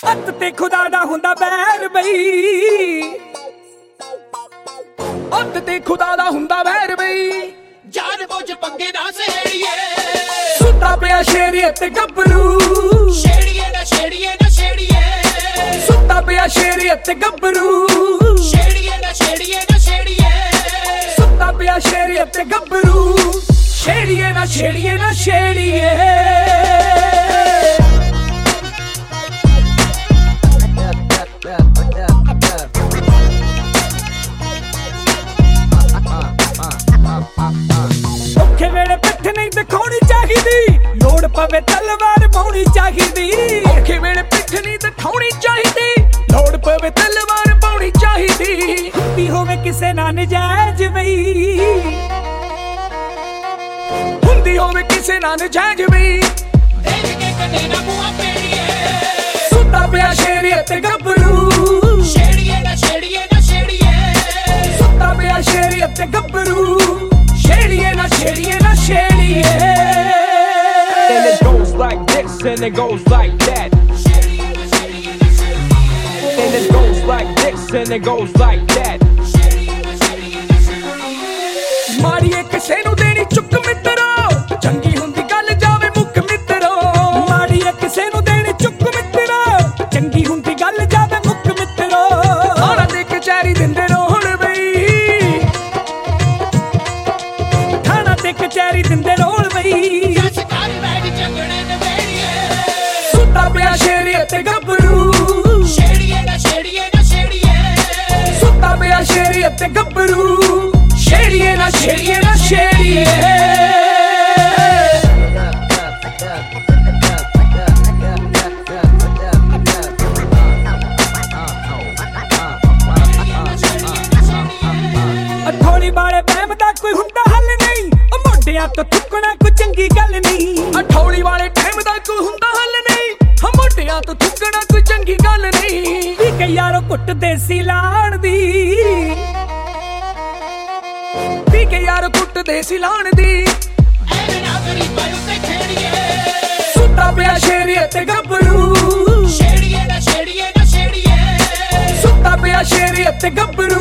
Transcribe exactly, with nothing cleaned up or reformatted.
ਅੱਤ ਤੇ ਖੁਦਾ ਦਾ ਹੁੰਦਾ ਬੈਰ ਬਈ, ਅੱਤ ਤੇ ਖੁਦਾ ਦਾ ਹੁੰਦਾ ਬੈਰ ਬਈ। ਜਾਨ ਬੁੱਝ ਪੰਗੇ ਨਾ ਸਹੇੜੀਏ, ਸੁੱਤਾ ਪਿਆ ਸ਼ੇਰੀਏ ਤੇ ਗੱਭਰੂ, ਛੇੜੀਏ ਨਾ ਛੇੜੀਏ ਨਾ ਛੇੜੀਏ, ਸੁੱਤਾ ਪਿਆ ਸ਼ੇਰੀਏ ਤੇ ਗੱਭਰੂ, ਛੇੜੀਏ ਨਾ ਛੇੜੀਏ ਨਾ ਛੇੜੀਏ, ਸੁੱਤਾ ਪਿਆ ਸ਼ੇਰੀਏ ਤੇ ਗੱਭਰੂ, ਛੇੜੀਏ ਨਾ ਛੇੜੀਏ ਨਾ ਛੇੜੀਏ। ਔਖੇ ਵੇਲੇ ਪਿੱਠ ਨਹੀਂ ਦਿਖਾਉਣੀ ਚਾਹੀਦੀ, ਲੋੜ ਪਵੇ ਤਲਵਾਰ ਪਾਉਣੀ ਚਾਹੀਦੀ। ਔਖੇ ਵੇਲੇ ਪਿੱਠ ਨਹੀਂ ਦਿਖਾਉਣੀ ਚਾਹੀਦੀ, ਲੋੜ ਪਵੇ ਤਲਵਾਰ ਪਾਉਣੀ ਚਾਹੀਦੀ। ਹੁੰਦੀ ਹੋਵੇ ਕਿਸੇ ਨਾਲ ਨਜਾਇਜ਼ ਬਈ, ਹੁੰਦੀ ਹੋਵੇ ਕਿਸੇ ਨਾਲ ਨਜਾਇਜ਼ ਬਈ। ਦੇਖ ਕੇ ਕਦੇ ਨਾ ਮੂੰਹਾਂ ਪੇੜੀਏ, ਸੁੱਤਾ ਪਿਆ ਸ਼ੇਰੀਏ ਤੇ ਗੱਭਰੂ, ਛੇੜੀਏ ਨਾ ਛੇੜੀਏ ਨਾ ਛੇੜੀਏ, ਸੁੱਤਾ ਪਿਆ ਸ਼ੇਰੀਏ ਤੇ ਗੱਭਰੂ, ਛੇੜੀਏ ਨਾ ਛੇੜੀਏ ਨਾ ਛੇੜੀਏ। And it goes like this and it goes like that, ਛੇੜੀਏ ਨਾ ਛੇੜੀਏ ਨਾ ਛੇੜੀਏ, and it goes like this and it goes like that. ਛੇੜੀਏ ਨਾ ਛੇੜੀਏ ਨਾ ਛੇੜੀਏ। ਮਾੜੀਏ ਕਿਸੇ ਨੂੰ ਦੇਣੀ ਚੁੱਕ ਮਿੱਤਰੋ, ਚੰਗੀ ਹੁੰਦੀ ਗੱਲ ਜਾਵੇ ਮੁੱਕ ਮਿੱਤਰੋ। ਮਾੜੀਏ ਕਿਸੇ ਨੂੰ ਦੇਣੀ ਚੁੱਕ ਮਿੱਤਰੋ, ਚੰਗੀ ਹੁੰਦੀ ਗੱਲ ਜਾਵੇ ਮੁੱਕ ਮਿੱਤਰੋ। ਆਣਾ ਦੇ ਕਚਹਿਰੀ ਦਿੰਦੇ ਰੋਣ ਬਈ, ਥਾਣਾ ਤੇ ਕਚਹਿਰੀ ਦਿੰਦੇ ਰੋਣ ਬਈ। ਜੱਜ ਕਰ ਬੈਠ ਝਗੜੇ ਨਵੇੜੀਏ, ਸੁੱਤਾ ਪਿਆ ਸ਼ੇਰੀਏ ਤੇ ਗੱਭਰੂ, ਛੇੜੀਏ ਨਾ ਛੇੜੀਏ ਨਾ ਛੇੜੀਏ, ਸੁੱਤਾ ਪਿਆ ਸ਼ੇਰੀਏ ਤੇ ਗੱਭਰੂ, ਛੇੜੀਏ ਨਾ ਛੇੜੀਏ ਨਾ ਛੇੜੀਏ। ਅਠੌਲੀ ਵਾਲੇ ਵਹਿਮ ਦਾ ਕੋਈ ਹੁੰਦਾ ਹੱਲ ਨਹੀਂ, ਉਹ ਮੋਢਿਆਂ ਤੋਂ ਥੁੱਕਣਾ ਕੋਈ ਚੰਗੀ ਗੱਲ ਨਹੀਂ। ਅਠੌਲੀ ਵਾਲੇ ਟਾਈਮ ਦਾ ਕੋਈ ਹੁੰਦਾ ਹੱਲ ਨਹੀਂ, ਹਾਂ ਮੋਢਿਆਂ ਤੋਂ ਥੁੱਕਣਾ ਕੋਈ ਚੰਗੀ ਗੱਲ ਨਹੀਂ। ਵੀ ਕਈ ਯਾਰੋ ਕੁੱਟ ਦੇਸੀ ਲਾਣ ਦੀ, ਵੀ ਕਈ ਯਾਰੋ ਕੁੱਟ ਦੇਸੀ ਲਾਣ ਦੀ। ਐਵੇਂ ਨਾ ਗਰੀਬਾਂ ਉੱਤੇ ਖੇੜੀਏ, ਸੁੱਤਾ ਪਿਆ ਸ਼ੇਰੀਏ ਤੇ ਗੱਭਰੂ, ਛੇੜੀਏ ਨਾ ਛੇੜੀਏ ਨਾ ਛੇੜੀਏ, ਸੁੱਤਾ ਪਿਆ ਸ਼ੇਰੀਏ ਤੇ ਗੱਭਰੂ,